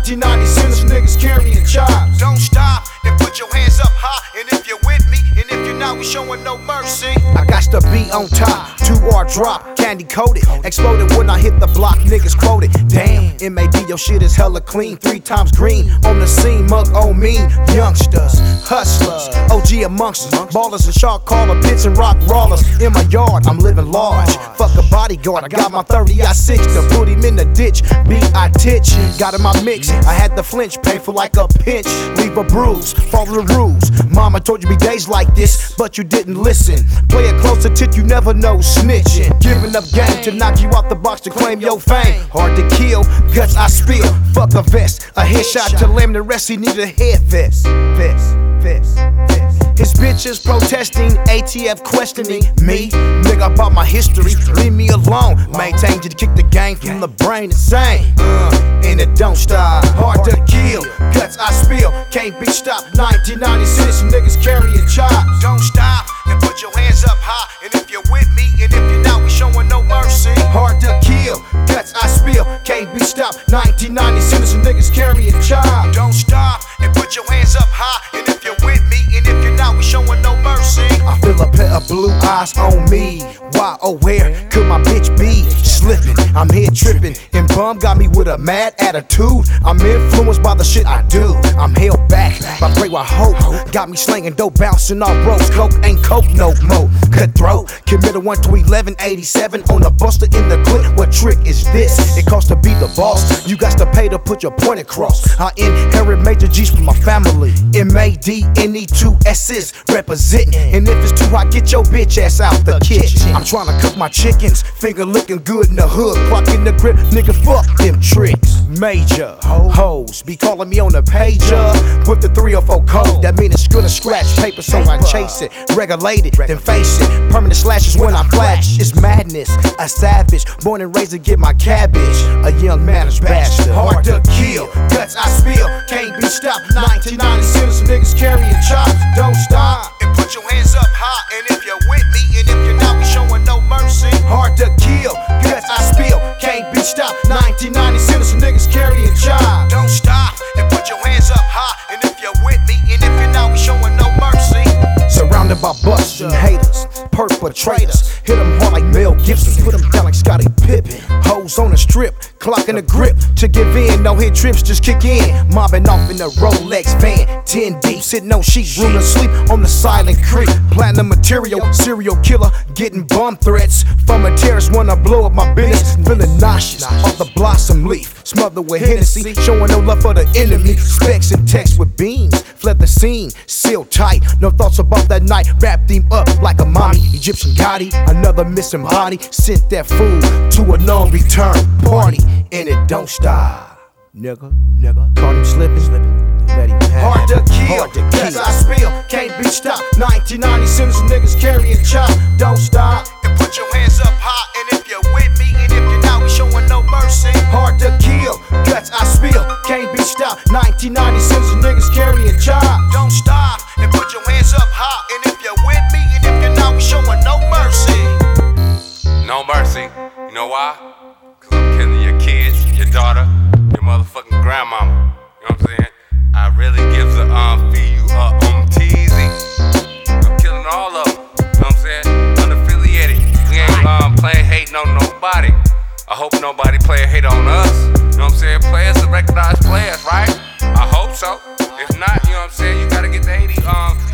1990 sinners, niggas carrying chops. Don't stop, then put your hands up high. And if you're with me, and if you're not, we showing no mercy. I got to be on top, 2R drop, candy coated. Exploded when I hit the block, niggas quoted. Damn, MAD, your shit is hella clean, 3 times green. On the scene, mug on me, youngsters, hustlers, OG amongst us. Ballers and shark caller, pits and rock rollers. In my yard, I'm living large. Fuck a bodyguard, I got my 30-6 to put him in the ditch. Beat I titch, got in my mix. I had the flinch, painful like a pinch. Leave a bruise, follow the rules. Mama told you be days like this, but you didn't listen. Play it close to tit, you never know snitching. Giving up game to knock you out the box to claim your fame. Hard to kill, guts I spill. Fuck a vest, a headshot to lamb the rest. He need a head vest. His bitches protesting, ATF questioning me. Nigga about my history, leave me alone. Maintain to kick the game from the brain insane. And it don't stop, hard to kill, guts I spill, can't be stopped. 1996, niggas carrying chops. Don't stop, and put your hands up high. And if you're with me, and if you're not, we showing no mercy. Hard to kill, guts I spill, can't be stopped. 1996, niggas carrying chops. Don't stop, and put your hands up high. And if you're with me, and if you're not, we showing no mercy. I feel a pair of blue eyes on me. Why or where could my bitch be? Slipping, I'm here tripping, and bum got me with a mad attitude. I'm influenced by the shit I do. I'm held back by great white hope. Got me slinging dope, bouncing off ropes. Coke ain't coke no more. Cutthroat, committed 1 to 1187 on the buster in the clip. What trick is this? It costs to be the boss. You got to pay to put your point across. I inherit major G's from my family. MADNE 2 S's representing. And if it's too hot, get your bitch ass out the kitchen. I'm trying to cook my chickens, finger looking good in the hood. Clock in the grip, nigga, fuck them tricks. Major hoes be calling me on the pager with the 304 code. That mean it's gonna scratch paper, so I chase it. Regulate it, then face it. Permanent slashes when I flash. It's madness, a savage, born and raised to get my cabbage. A young man's bastard, hard to kill, guts I spill, can't be stopped. 1996, niggas carrying chops. Don't stop, and put your hands up high. And if you're with me, and if you're not, we showing no mercy. Hard to kill, guts I spill, can't be stopped. 1996, niggas carrying chops. Don't stop, and put your hands up high. And if you're with me, and if you're not, we showing no mercy. Surrounded by busts and haters, perpetrators. Hit them hard like Mel Gibson, put them down like Scottie Pippen. Hoes on the strip, clocking the grip. To give in, no hit trips, just kick in. Mobbing off in the Rolex van, 10 deep, sitting on sheets, room to sleep on the silent creek. Platinum material, serial killer, getting bomb threats from a terrorist, wanna blow up my business. Feeling nauseous off the blossom leaf, smothered with Hennessy, showing no love for the enemy. Specs and text with beams, fled the scene, sealed tight. No thoughts about that night, wrapped him up like a mommy. Egyptian Gotti, another missing body. Sent that fool to a non-return party, and it don't stop. Nigga, caught him slipping, let him have. Hard to kill, guts I spill, can't be stopped. 1996, niggas carrying chops. Don't stop, and put your hands up high. And if you're with me, and if you're not, we showing no mercy. Hard to kill, guts I spill, can't be stopped. 1996, niggas carrying chops. Don't stop, and put your hands up high. And if you're with me, and if you're not, we showing no mercy. No mercy. You know why? Cause I'm killing your kids, your daughter, your motherfucking grandmama. You know what I'm saying? I really gives a feel you teasy. I'm killing all of them. You know what I'm saying? Unaffiliated. We ain't playing hate on nobody. I hope nobody play hate on us. You know what I'm saying? Players to recognize players, right? I hope so. If not, you know what I'm saying? You gotta get the 80